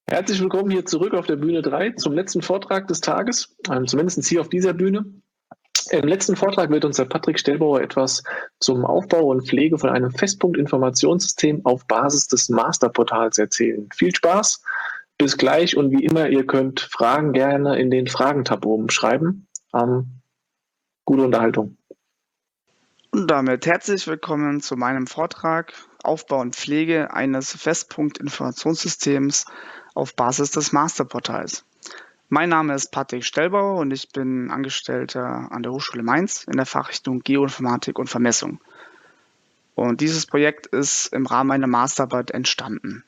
Herzlich willkommen hier zurück auf der Bühne 3 zum letzten Vortrag des Tages, zumindest hier auf dieser Bühne. Im letzten Vortrag wird uns der Patrick Stellbauer etwas zum Aufbau und Pflege von einem Festpunkt-Informationssystem auf Basis des Masterportals erzählen. Viel Spaß, bis gleich und wie immer, ihr könnt Fragen gerne in den Fragentab oben schreiben. Gute Unterhaltung. Und damit herzlich willkommen zu meinem Vortrag Aufbau und Pflege eines Festpunkt-Informationssystems auf Basis des Masterportals. Mein Name ist Patrick Stellbauer und ich bin Angestellter an der Hochschule Mainz in der Fachrichtung Geoinformatik und Vermessung. Und dieses Projekt ist im Rahmen einer Masterarbeit entstanden.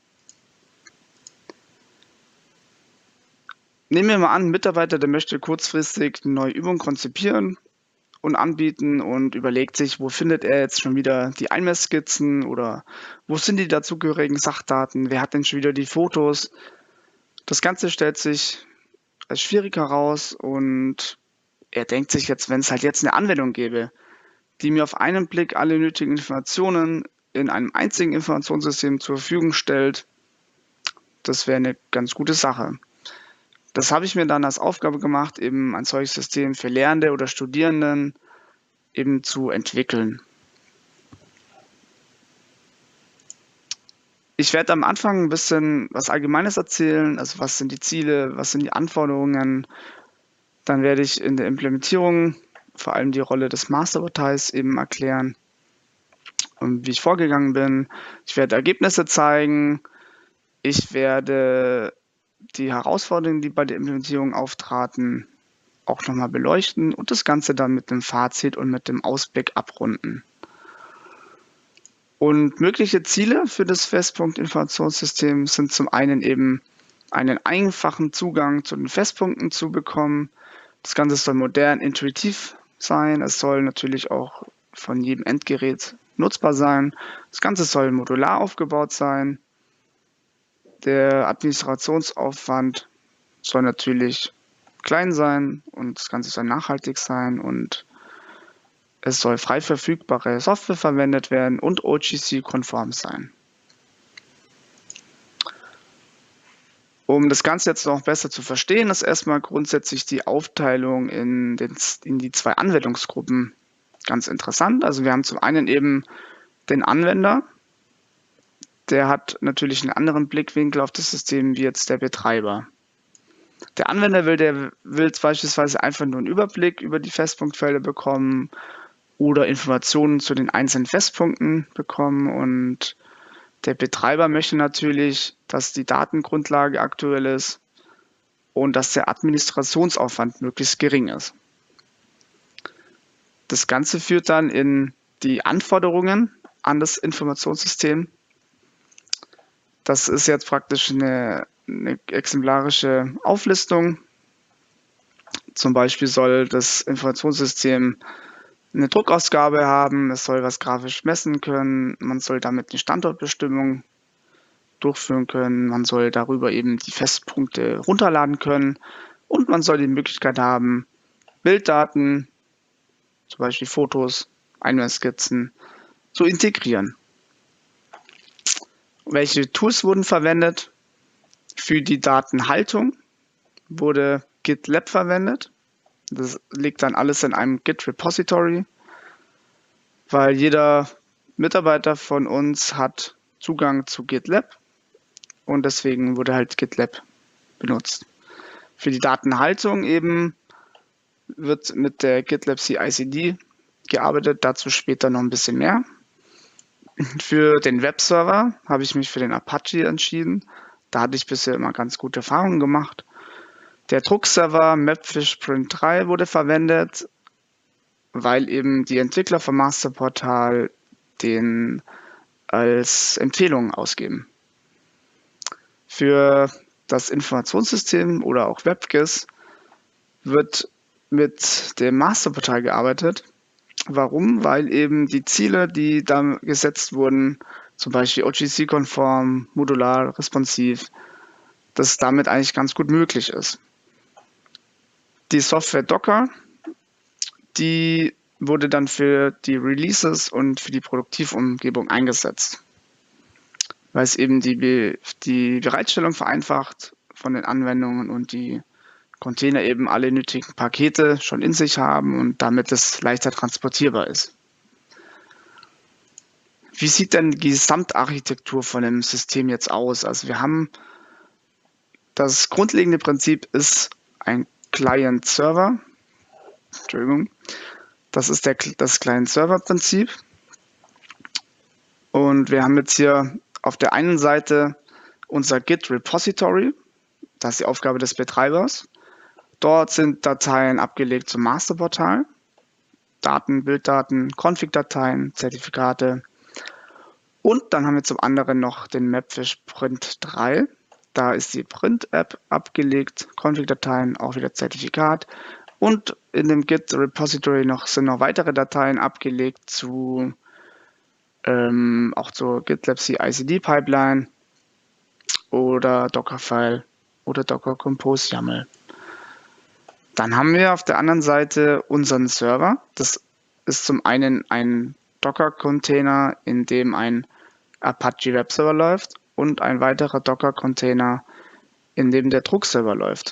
Nehmen wir mal an, ein Mitarbeiter, der möchte kurzfristig eine neue Übung konzipieren und anbieten und überlegt sich, wo findet er jetzt schon wieder die Einmessskizzen oder wo sind die dazugehörigen Sachdaten, wer hat denn schon wieder die Fotos. Das Ganze stellt sich als schwierig heraus und er denkt sich jetzt, wenn es halt jetzt eine Anwendung gäbe, die mir auf einen Blick alle nötigen Informationen in einem einzigen Informationssystem zur Verfügung stellt, das wäre eine ganz gute Sache. Das habe ich mir dann als Aufgabe gemacht, eben ein solches System für Lehrende oder Studierenden eben zu entwickeln. Ich werde am Anfang ein bisschen was Allgemeines erzählen, also was sind die Ziele, was sind die Anforderungen. Dann werde ich in der Implementierung vor allem die Rolle des Masterportals eben erklären und wie ich vorgegangen bin. Ich werde Ergebnisse zeigen. Ich werde die Herausforderungen, die bei der Implementierung auftraten, auch nochmal beleuchten und das Ganze dann mit dem Fazit und mit dem Ausblick abrunden. Und mögliche Ziele für das Festpunkt-Informationssystem sind zum einen eben einen einfachen Zugang zu den Festpunkten zu bekommen. Das Ganze soll modern, intuitiv sein. Es soll natürlich auch von jedem Endgerät nutzbar sein. Das Ganze soll modular aufgebaut sein. Der Administrationsaufwand soll natürlich klein sein und das Ganze soll nachhaltig sein und es soll frei verfügbare Software verwendet werden und OGC-konform sein. Um das Ganze jetzt noch besser zu verstehen, ist erstmal grundsätzlich die Aufteilung in die zwei Anwendungsgruppen ganz interessant. Also wir haben zum einen eben den Anwender, der hat natürlich einen anderen Blickwinkel auf das System wie jetzt der Betreiber. Der Anwender will beispielsweise einfach nur einen Überblick über die Festpunktfelder bekommen oder Informationen zu den einzelnen Festpunkten bekommen und der Betreiber möchte natürlich, dass die Datengrundlage aktuell ist und dass der Administrationsaufwand möglichst gering ist. Das Ganze führt dann in die Anforderungen an das Informationssystem. Das ist jetzt praktisch eine exemplarische Auflistung. Zum Beispiel soll das Informationssystem eine Druckausgabe haben, es soll was grafisch messen können, man soll damit eine Standortbestimmung durchführen können, man soll darüber eben die Festpunkte runterladen können und man soll die Möglichkeit haben, Bilddaten, zum Beispiel Fotos, Einmessskizzen, zu integrieren. Welche Tools wurden verwendet? Für die Datenhaltung wurde GitLab verwendet. Das liegt dann alles in einem Git-Repository, weil jeder Mitarbeiter von uns hat Zugang zu GitLab und deswegen wurde halt GitLab benutzt. Für die Datenhaltung eben wird mit der GitLab CI/CD gearbeitet, dazu später noch ein bisschen mehr. Für den Webserver habe ich mich für den Apache entschieden. Da hatte ich bisher immer ganz gute Erfahrungen gemacht. Der Druckserver Mapfish Print 3 wurde verwendet, weil eben die Entwickler vom Masterportal den als Empfehlung ausgeben. Für das Informationssystem oder auch WebGIS wird mit dem Masterportal gearbeitet. Warum? Weil eben die Ziele, die da gesetzt wurden, zum Beispiel OGC-konform, modular, responsiv, dass damit eigentlich ganz gut möglich ist. Die Software Docker, die wurde dann für die Releases und für die Produktivumgebung eingesetzt. weil es eben die Bereitstellung vereinfacht von den Anwendungen und die Container eben alle nötigen Pakete schon in sich haben und damit es leichter transportierbar ist. Wie sieht denn die Gesamtarchitektur von dem System jetzt aus? Also wir haben das grundlegende Prinzip ist ein Client-Server. Entschuldigung. Das ist das Client-Server-Prinzip. Und wir haben jetzt hier auf der einen Seite unser Git-Repository. Das ist die Aufgabe des Betreibers. Dort sind Dateien abgelegt zum Masterportal. Daten, Bilddaten, Config-Dateien, Zertifikate. Und dann haben wir zum anderen noch den Mapfish Print 3. Da ist die Print-App abgelegt, Config-Dateien, auch wieder Zertifikat. Und in dem Git-Repository sind noch weitere Dateien abgelegt auch zur GitLab CI/CD-Pipeline oder Dockerfile oder Docker Compose YAML. Dann haben wir auf der anderen Seite unseren Server. Das ist zum einen ein Docker-Container, in dem ein Apache Webserver läuft und ein weiterer Docker-Container, in dem der Druckserver läuft.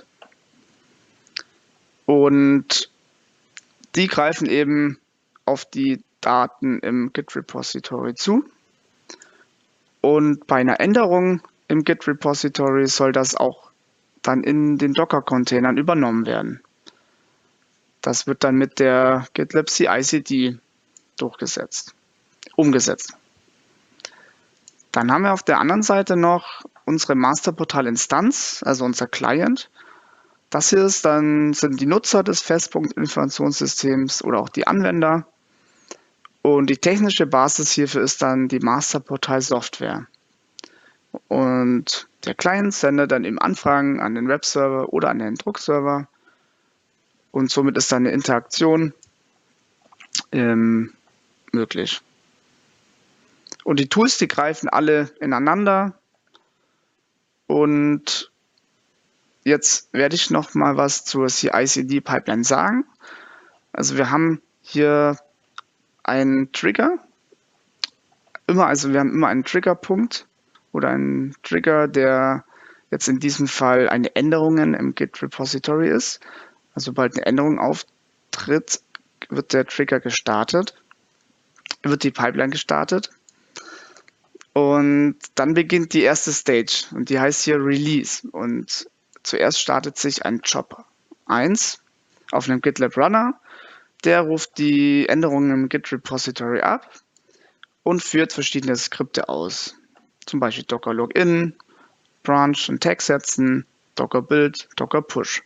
Und die greifen eben auf die Daten im Git-Repository zu. Und bei einer Änderung im Git-Repository soll das auch dann in den Docker-Containern übernommen werden. Das wird dann mit der GitLab CI/CD umgesetzt. Dann haben wir auf der anderen Seite noch unsere Masterportal-Instanz, also unser Client. Das hier sind die Nutzer des Festpunkt-Informationssystems oder auch die Anwender. Und die technische Basis hierfür ist dann die Masterportal-Software. Und der Client sendet dann eben Anfragen an den Webserver oder an den Druckserver. Und somit ist dann eine Interaktion möglich. Und die Tools, die greifen alle ineinander. Und jetzt werde ich noch mal was zur CI/CD-Pipeline sagen. Also wir haben hier einen Trigger. Wir haben immer einen Triggerpunkt oder einen Trigger, der jetzt in diesem Fall eine Änderung im Git-Repository ist. Also sobald eine Änderung auftritt, wird der Trigger gestartet, wird die Pipeline gestartet. Und dann beginnt die erste Stage und die heißt hier Release. Und zuerst startet sich ein Job 1 auf einem GitLab Runner. Der ruft die Änderungen im Git-Repository ab und führt verschiedene Skripte aus. Zum Beispiel Docker Login, Branch und Tag setzen, Docker Build, Docker Push.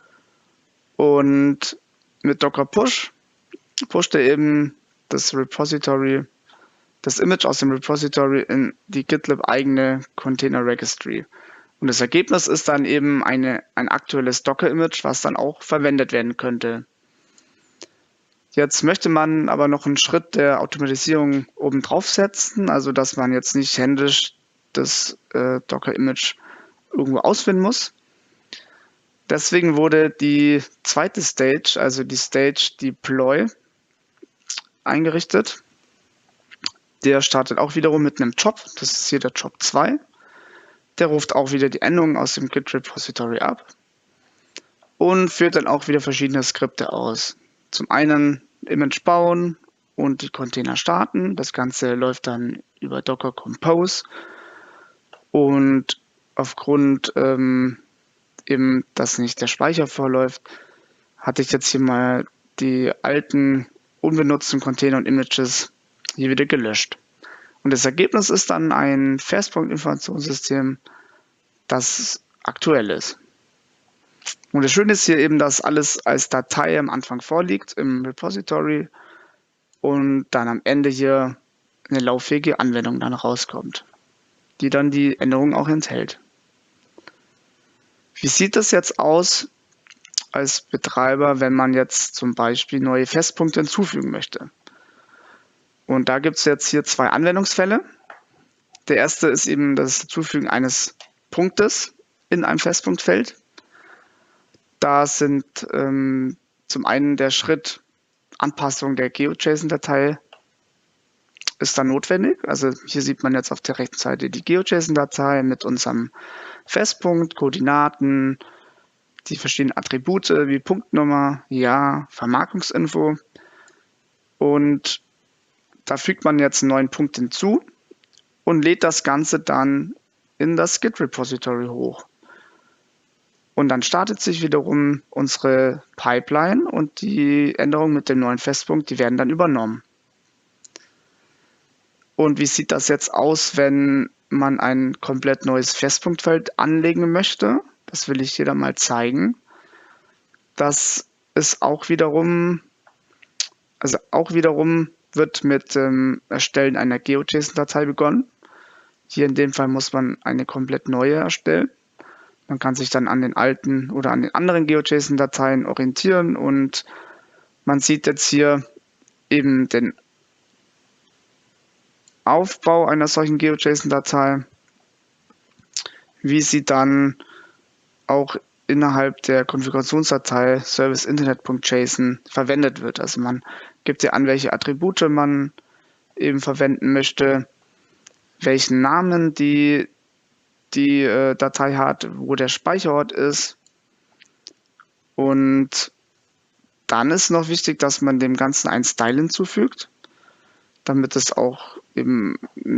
Und mit Docker Push pusht er eben das Image aus dem Repository in die GitLab eigene Container Registry. Und das Ergebnis ist dann eben ein aktuelles Docker-Image, was dann auch verwendet werden könnte. Jetzt möchte man aber noch einen Schritt der Automatisierung oben drauf setzen, also dass man jetzt nicht händisch das Docker-Image irgendwo ausfinden muss. Deswegen wurde die zweite Stage, also die Stage Deploy, eingerichtet. Der startet auch wiederum mit einem Job, das ist hier der Job 2. Der ruft auch wieder die Änderungen aus dem Git-Repository ab und führt dann auch wieder verschiedene Skripte aus. Zum einen Image bauen und die Container starten. Das Ganze läuft dann über Docker Compose. Und aufgrund eben, dass nicht der Speicher vorläuft, hatte ich jetzt hier mal die alten, unbenutzten Container und Images hier wieder gelöscht. Und das Ergebnis ist dann ein Festpunkt-Informationssystem, das aktuell ist. Und das Schöne ist hier eben, dass alles als Datei am Anfang vorliegt im Repository und dann am Ende hier eine lauffähige Anwendung dann rauskommt, die dann die Änderungen auch enthält. Wie sieht das jetzt aus als Betreiber, wenn man jetzt zum Beispiel neue Festpunkte hinzufügen möchte? Und da gibt es jetzt hier zwei Anwendungsfälle. Der erste ist eben das Hinzufügen eines Punktes in einem Festpunktfeld. Da sind zum einen der Schritt Anpassung der GeoJSON-Datei ist dann notwendig. Also hier sieht man jetzt auf der rechten Seite die GeoJSON-Datei mit unserem Festpunkt, Koordinaten, die verschiedenen Attribute wie Punktnummer, Jahr, Vermarkungsinfo. Und da fügt man jetzt einen neuen Punkt hinzu und lädt das Ganze dann in das Git-Repository hoch. Und dann startet sich wiederum unsere Pipeline und die Änderungen mit dem neuen Festpunkt, die werden dann übernommen. Und wie sieht das jetzt aus, wenn man ein komplett neues Festpunktfeld anlegen möchte? Das will ich dir dann mal zeigen. Das ist auch wiederum wird mit dem Erstellen einer GeoJSON-Datei begonnen. Hier in dem Fall muss man eine komplett neue erstellen. Man kann sich dann an den alten oder an den anderen GeoJSON-Dateien orientieren und man sieht jetzt hier eben den Aufbau einer solchen GeoJSON-Datei, wie sie dann auch innerhalb der Konfigurationsdatei serviceinternet.json verwendet wird. Also man gibt hier an, welche Attribute man eben verwenden möchte, welchen Namen die Datei hat, wo der Speicherort ist. Und dann ist noch wichtig, dass man dem Ganzen einen Style hinzufügt, damit es auch eben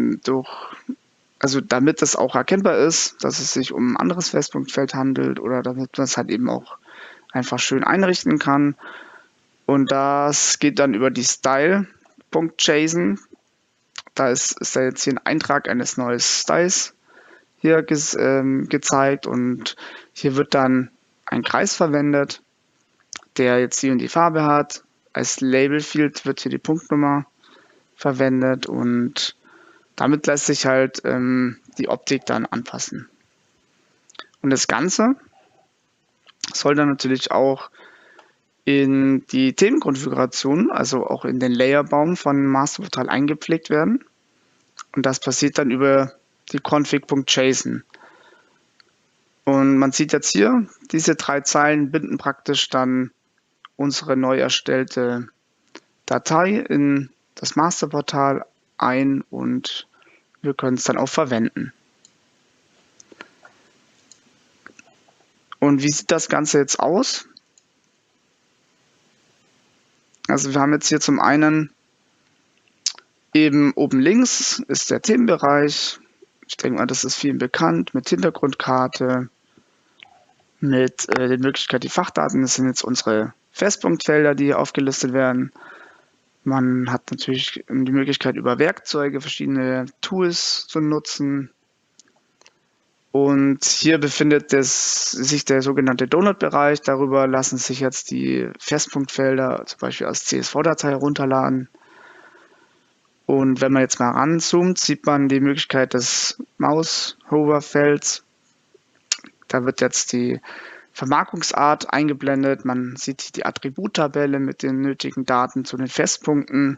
damit es auch erkennbar ist, dass es sich um ein anderes Festpunktfeld handelt oder damit man es halt eben auch einfach schön einrichten kann. Und das geht dann über die Style.json. Da ist da jetzt hier ein Eintrag eines neuen Styles hier gezeigt und hier wird dann ein Kreis verwendet, der jetzt die und die Farbe hat. Als Label-Field wird hier die Punktnummer verwendet und damit lässt sich halt die Optik dann anpassen. Und das Ganze soll dann natürlich auch in die Themenkonfiguration, also auch in den Layerbaum von Masterportal eingepflegt werden. Und das passiert dann über die config.json. Und man sieht jetzt hier, diese 3 Zeilen binden praktisch dann unsere neu erstellte Datei in das Masterportal ein und wir können es dann auch verwenden. Und wie sieht das Ganze jetzt aus? Also wir haben jetzt hier zum einen eben oben links ist der Themenbereich. Ich denke mal, das ist vielen bekannt mit Hintergrundkarte, mit der Möglichkeit, die Fachdaten, das sind jetzt unsere Festpunktfelder, die hier aufgelistet werden. Man hat natürlich die Möglichkeit, über Werkzeuge verschiedene Tools zu nutzen. Und hier befindet sich der sogenannte Donut-Bereich. Darüber lassen sich jetzt die Festpunktfelder zum Beispiel als CSV-Datei herunterladen. Und wenn man jetzt mal ranzoomt, sieht man die Möglichkeit des Maus-Hover-Felds. Da wird jetzt die Vermarkungsart eingeblendet. Man sieht die Attributtabelle mit den nötigen Daten zu den Festpunkten.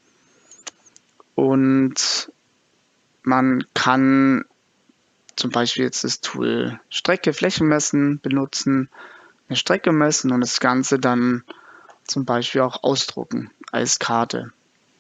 Und man kann zum Beispiel jetzt das Tool Strecke, Fläche messen benutzen, eine Strecke messen und das Ganze dann zum Beispiel auch ausdrucken als Karte.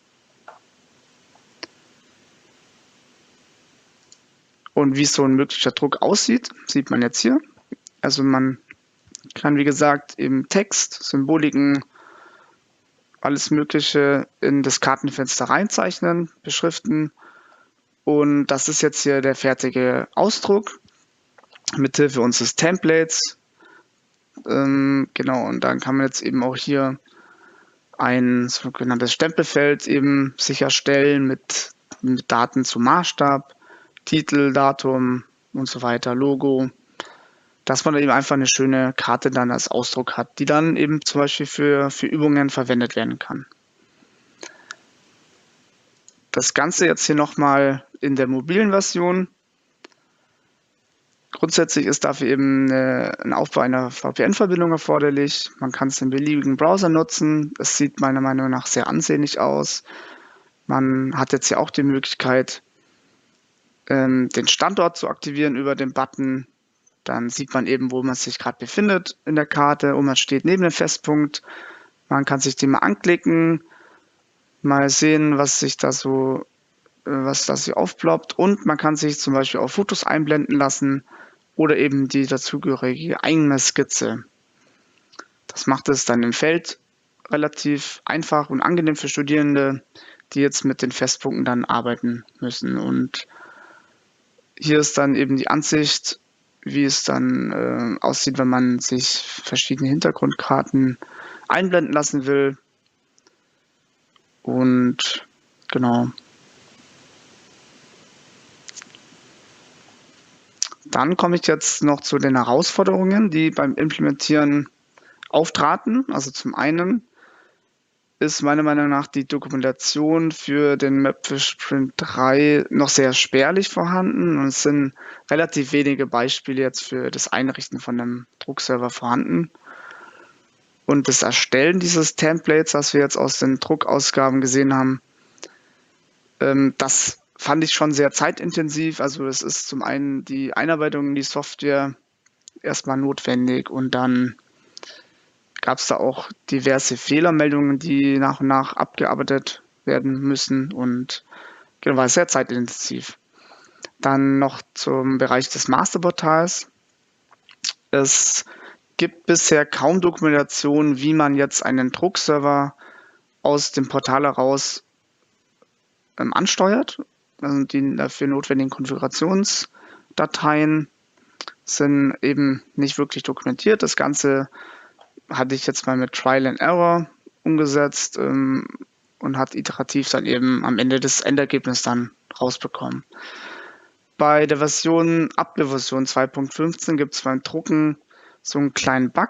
Und wie so ein möglicher Druck aussieht, sieht man jetzt hier. Also man kann, wie gesagt, eben Text, Symboliken, alles Mögliche in das Kartenfenster reinzeichnen, beschriften. Und das ist jetzt hier der fertige Ausdruck mithilfe unseres Templates. Genau, und dann kann man jetzt eben auch hier ein sogenanntes Stempelfeld eben sicherstellen mit Daten zum Maßstab, Titel, Datum und so weiter, Logo, dass man eben einfach eine schöne Karte dann als Ausdruck hat, die dann eben zum Beispiel für Übungen verwendet werden kann. Das Ganze jetzt hier nochmal in der mobilen Version. Grundsätzlich ist dafür eben ein Aufbau einer VPN-Verbindung erforderlich. Man kann es in beliebigen Browser nutzen. Es sieht meiner Meinung nach sehr ansehnlich aus. Man hat jetzt hier auch die Möglichkeit, den Standort zu aktivieren über den Button. Dann sieht man eben, wo man sich gerade befindet in der Karte und man steht neben dem Festpunkt. Man kann sich den mal anklicken, mal sehen, was sich da so was das hier aufploppt. Und man kann sich zum Beispiel auch Fotos einblenden lassen oder eben die dazugehörige Einmessskizze. Das macht es dann im Feld relativ einfach und angenehm für Studierende, die jetzt mit den Festpunkten dann arbeiten müssen. Und hier ist dann eben die Ansicht, wie es dann aussieht, wenn man sich verschiedene Hintergrundkarten einblenden lassen will. Und genau. Dann komme ich jetzt noch zu den Herausforderungen, die beim Implementieren auftraten. Also zum einen ist meiner Meinung nach die Dokumentation für den Mapfish Sprint 3 noch sehr spärlich vorhanden und es sind relativ wenige Beispiele jetzt für das Einrichten von einem Druckserver vorhanden. Und das Erstellen dieses Templates, was wir jetzt aus den Druckausgaben gesehen haben, das fand ich schon sehr zeitintensiv. Also es ist zum einen die Einarbeitung in die Software erstmal notwendig und dann gab es da auch diverse Fehlermeldungen, die nach und nach abgearbeitet werden müssen und genau, war sehr zeitintensiv. Dann noch zum Bereich des Masterportals. Es gibt bisher kaum Dokumentation, wie man jetzt einen Druckserver aus dem Portal heraus ansteuert. Also die dafür notwendigen Konfigurationsdateien sind eben nicht wirklich dokumentiert. Das Ganze hatte ich jetzt mal mit Trial and Error umgesetzt und hat iterativ dann eben am Ende das Endergebnis dann rausbekommen. Bei der Version, ab der Version 2.15 gibt es beim Drucken so einen kleinen Bug,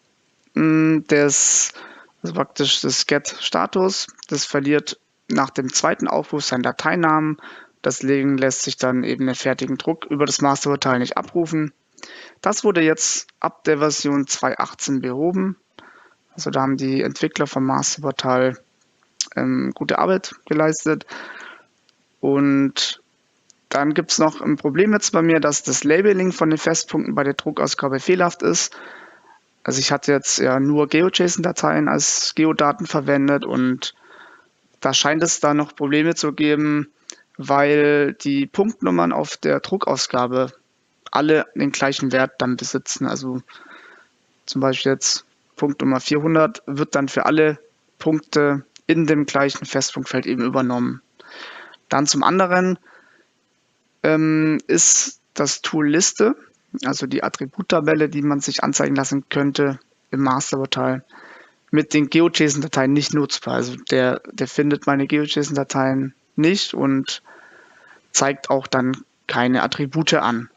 also praktisch das Get-Status, das verliert nach dem zweiten Aufruf seinen Dateinamen. Deswegen lässt sich dann eben den fertigen Druck über das Masterportal nicht abrufen. Das wurde jetzt ab der Version 2.18 behoben. Also da haben die Entwickler vom Masterportal gute Arbeit geleistet. Und dann gibt es noch ein Problem jetzt bei mir, dass das Labeling von den Festpunkten bei der Druckausgabe fehlerhaft ist. Also ich hatte jetzt ja nur GeoJSON-Dateien als Geodaten verwendet und da scheint es da noch Probleme zu geben, weil die Punktnummern auf der Druckausgabe alle den gleichen Wert dann besitzen. Also zum Beispiel jetzt Punktnummer 400 wird dann für alle Punkte in dem gleichen Festpunktfeld eben übernommen. Dann zum anderen ist das Tool Liste, also die Attributtabelle, die man sich anzeigen lassen könnte im Masterportal, mit den GeoJSON-Dateien nicht nutzbar. Also der findet meine GeoJSON-Dateien nicht und zeigt auch dann keine Attribute an.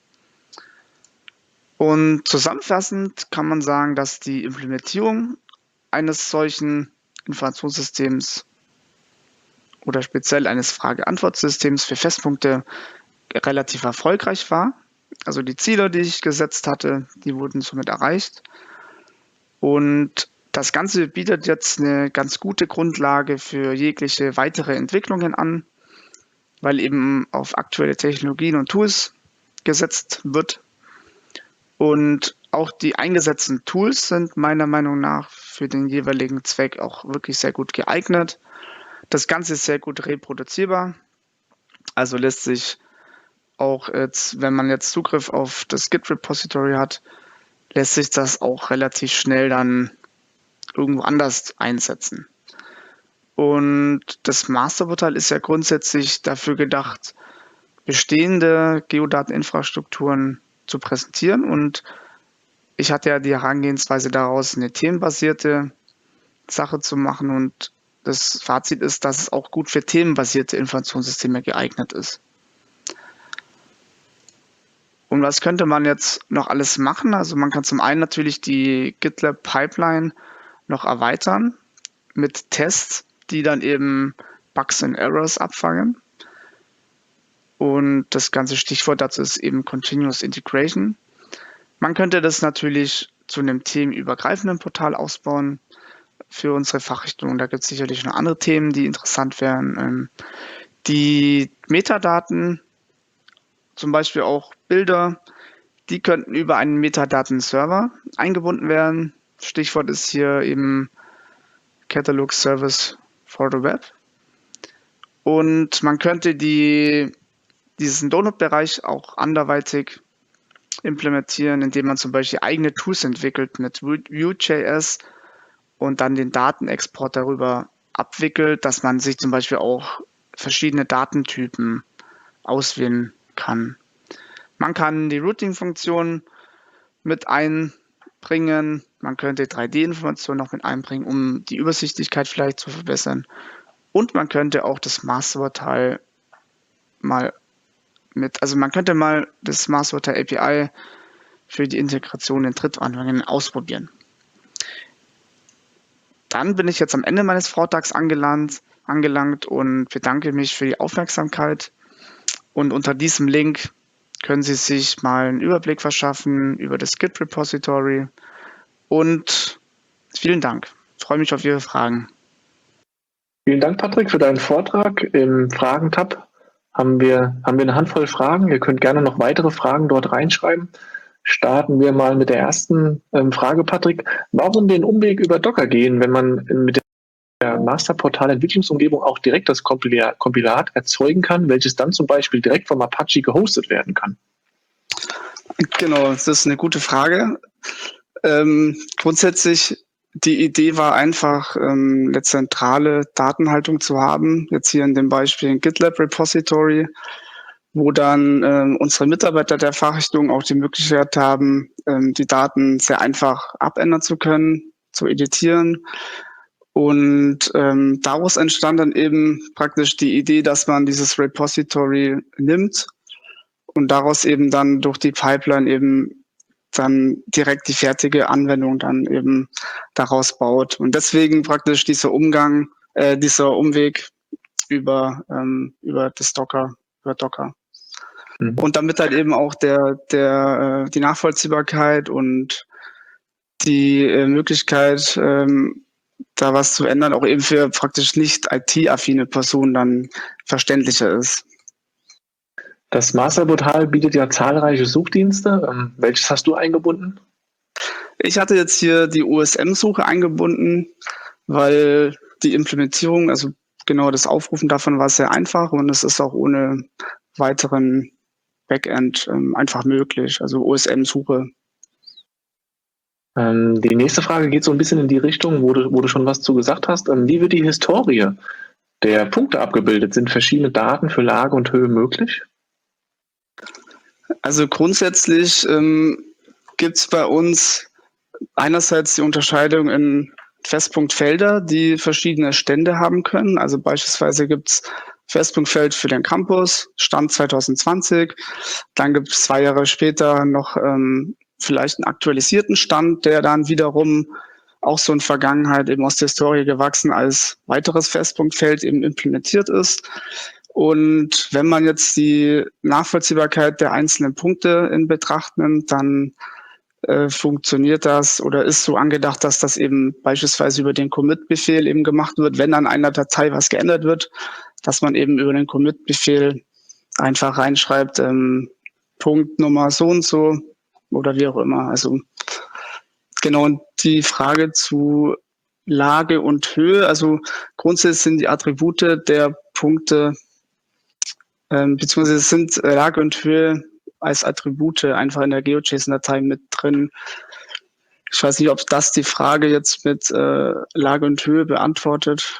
Und zusammenfassend kann man sagen, dass die Implementierung eines solchen Informationssystems oder speziell eines Frage-Antwort-Systems für Festpunkte relativ erfolgreich war. Also die Ziele, die ich gesetzt hatte, die wurden somit erreicht. Und das Ganze bietet jetzt eine ganz gute Grundlage für jegliche weitere Entwicklungen an, weil eben auf aktuelle Technologien und Tools gesetzt wird. Und auch die eingesetzten Tools sind meiner Meinung nach für den jeweiligen Zweck auch wirklich sehr gut geeignet. Das Ganze ist sehr gut reproduzierbar. Also lässt sich auch jetzt, wenn man jetzt Zugriff auf das Git-Repository hat, lässt sich das auch relativ schnell dann irgendwo anders einsetzen. Und das Masterportal ist ja grundsätzlich dafür gedacht, bestehende Geodateninfrastrukturen zu präsentieren. Und ich hatte ja die Herangehensweise daraus, eine themenbasierte Sache zu machen. Und das Fazit ist, dass es auch gut für themenbasierte Informationssysteme geeignet ist. Und was könnte man jetzt noch alles machen? Also man kann zum einen natürlich die GitLab-Pipeline noch erweitern mit Tests, die dann eben Bugs und Errors abfangen. Und das ganze Stichwort dazu ist eben Continuous Integration. Man könnte das natürlich zu einem themenübergreifenden Portal ausbauen für unsere Fachrichtung. Da gibt es sicherlich noch andere Themen, die interessant wären. Die Metadaten, zum Beispiel auch Bilder, die könnten über einen Metadaten-Server eingebunden werden. Stichwort ist hier eben Catalog Service for the Web. Und man könnte diesen Donut-Bereich auch anderweitig implementieren, indem man zum Beispiel eigene Tools entwickelt mit Vue.js und dann den Datenexport darüber abwickelt, dass man sich zum Beispiel auch verschiedene Datentypen auswählen kann. Man kann die Routing-Funktion mit einbringen, man könnte 3D-Informationen noch mit einbringen, um die Übersichtlichkeit vielleicht zu verbessern. Und man könnte auch das Masterportal man könnte mal das Masterportal API für die Integration in Drittanwendungen ausprobieren. Dann bin ich jetzt am Ende meines Vortrags angelangt und bedanke mich für die Aufmerksamkeit. Und unter diesem Link können Sie sich mal einen Überblick verschaffen über das Git-Repository. Und vielen Dank. Ich freue mich auf Ihre Fragen. Vielen Dank, Patrick, für deinen Vortrag. Im Fragen-Tab haben wir eine Handvoll Fragen. Ihr könnt gerne noch weitere Fragen dort reinschreiben. Starten wir mal mit der ersten Frage, Patrick. Warum den Umweg über Docker gehen, wenn man mit der Masterportal-Entwicklungsumgebung auch direkt das Kompilat erzeugen kann, welches dann zum Beispiel direkt vom Apache gehostet werden kann? Genau, das ist eine gute Frage. Grundsätzlich, die Idee war einfach, eine zentrale Datenhaltung zu haben. Jetzt hier in dem Beispiel ein GitLab Repository, wo dann unsere Mitarbeiter der Fachrichtung auch die Möglichkeit haben, die Daten sehr einfach abändern zu können, zu editieren. Und daraus entstand dann eben praktisch die Idee, dass man dieses Repository nimmt und daraus eben dann durch die Pipeline eben dann direkt die fertige Anwendung dann eben daraus baut. Und deswegen praktisch dieser Umweg über das Docker, über Docker. Mhm. Und damit halt eben auch die Nachvollziehbarkeit und die Möglichkeit, da was zu ändern, auch eben für praktisch nicht IT-affine Personen dann verständlicher ist. Das Masterportal bietet ja zahlreiche Suchdienste. Welches hast du eingebunden? Ich hatte jetzt hier die OSM-Suche eingebunden, weil die Implementierung, also genau das Aufrufen davon war sehr einfach und es ist auch ohne weiteren Backend einfach möglich, also OSM-Suche. Die nächste Frage geht so ein bisschen in die Richtung, wo du schon was zu gesagt hast. Wie wird die Historie der Punkte abgebildet? Sind verschiedene Daten für Lage und Höhe möglich? Also grundsätzlich gibt es bei uns einerseits die Unterscheidung in Festpunktfelder, die verschiedene Stände haben können. Also beispielsweise gibt es Festpunktfeld für den Campus, Stand 2020. Dann gibt es 2 Jahre später noch vielleicht einen aktualisierten Stand, der dann wiederum auch so in Vergangenheit eben aus der Historie gewachsen als weiteres Festpunktfeld eben implementiert ist. Und wenn man jetzt die Nachvollziehbarkeit der einzelnen Punkte in Betracht nimmt, dann funktioniert das oder ist so angedacht, dass das eben beispielsweise über den Commit-Befehl eben gemacht wird, wenn an einer Datei was geändert wird, dass man eben über den Commit-Befehl einfach reinschreibt, Punktnummer so und so oder wie auch immer. Also genau, und die Frage zu Lage und Höhe, also grundsätzlich sind die Attribute der Punkte beziehungsweise sind Lage und Höhe als Attribute einfach in der GeoJSON-Datei mit drin. Ich weiß nicht, ob das die Frage jetzt mit Lage und Höhe beantwortet.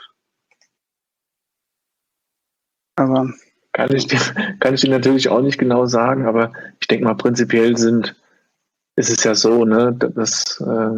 Aber kann ich dir natürlich auch nicht genau sagen, aber ich denke mal, prinzipiell ist es ja so, ne, dass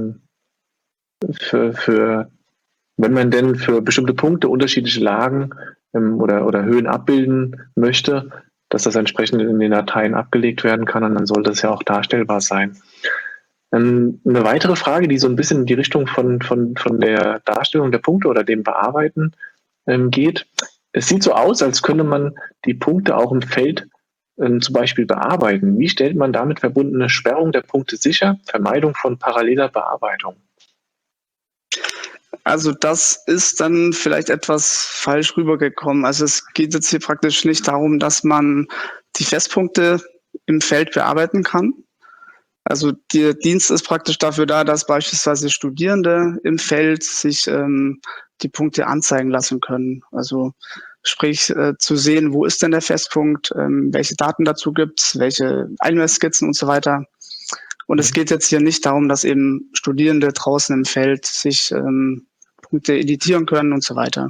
wenn man denn für bestimmte Punkte unterschiedliche Lagen oder Höhen abbilden möchte, dass das entsprechend in den Dateien abgelegt werden kann und dann sollte es ja auch darstellbar sein. Eine weitere Frage, die so ein bisschen in die Richtung von der Darstellung der Punkte oder dem Bearbeiten geht. Es sieht so aus, als könnte man die Punkte auch im Feld zum Beispiel bearbeiten. Wie stellt man damit verbundene Sperrung der Punkte sicher? Vermeidung von paralleler Bearbeitung. Also das ist dann vielleicht etwas falsch rübergekommen. Also es geht jetzt hier praktisch nicht darum, dass man die Festpunkte im Feld bearbeiten kann. Also der Dienst ist praktisch dafür da, dass beispielsweise Studierende im Feld sich die Punkte anzeigen lassen können. Also Sprich, zu sehen, wo ist denn der Festpunkt, welche Daten dazu gibt's, welche Einmessskizzen und so weiter. Und es geht jetzt hier nicht darum, dass eben Studierende draußen im Feld sich Punkte editieren können und so weiter.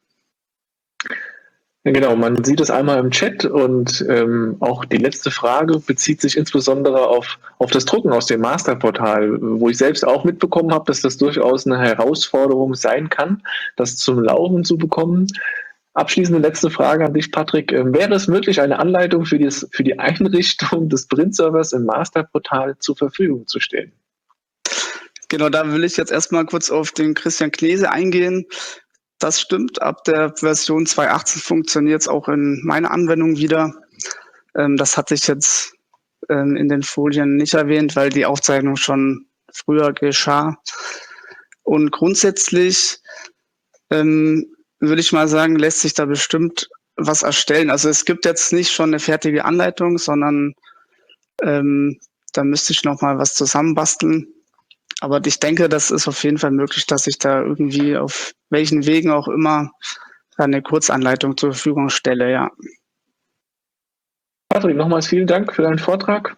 Ja, genau, man sieht es einmal im Chat und auch die letzte Frage bezieht sich insbesondere auf das Drucken aus dem Masterportal, wo ich selbst auch mitbekommen habe, dass das durchaus eine Herausforderung sein kann, das zum Laufen zu bekommen. Abschließende letzte Frage an dich, Patrick. Wäre es möglich, eine Anleitung für die Einrichtung des Print-Servers im Masterportal zur Verfügung zu stellen? Genau, da will ich jetzt erstmal kurz auf den Christian Knese eingehen. Das stimmt, ab der Version 2.18 funktioniert es auch in meiner Anwendung wieder. Das hatte ich jetzt in den Folien nicht erwähnt, weil die Aufzeichnung schon früher geschah. Und grundsätzlich würde ich mal sagen, lässt sich da bestimmt was erstellen. Also es gibt jetzt nicht schon eine fertige Anleitung, sondern da müsste ich noch mal was zusammenbasteln. Aber ich denke, das ist auf jeden Fall möglich, dass ich da irgendwie auf welchen Wegen auch immer eine Kurzanleitung zur Verfügung stelle, ja. Patrick, nochmals vielen Dank für deinen Vortrag.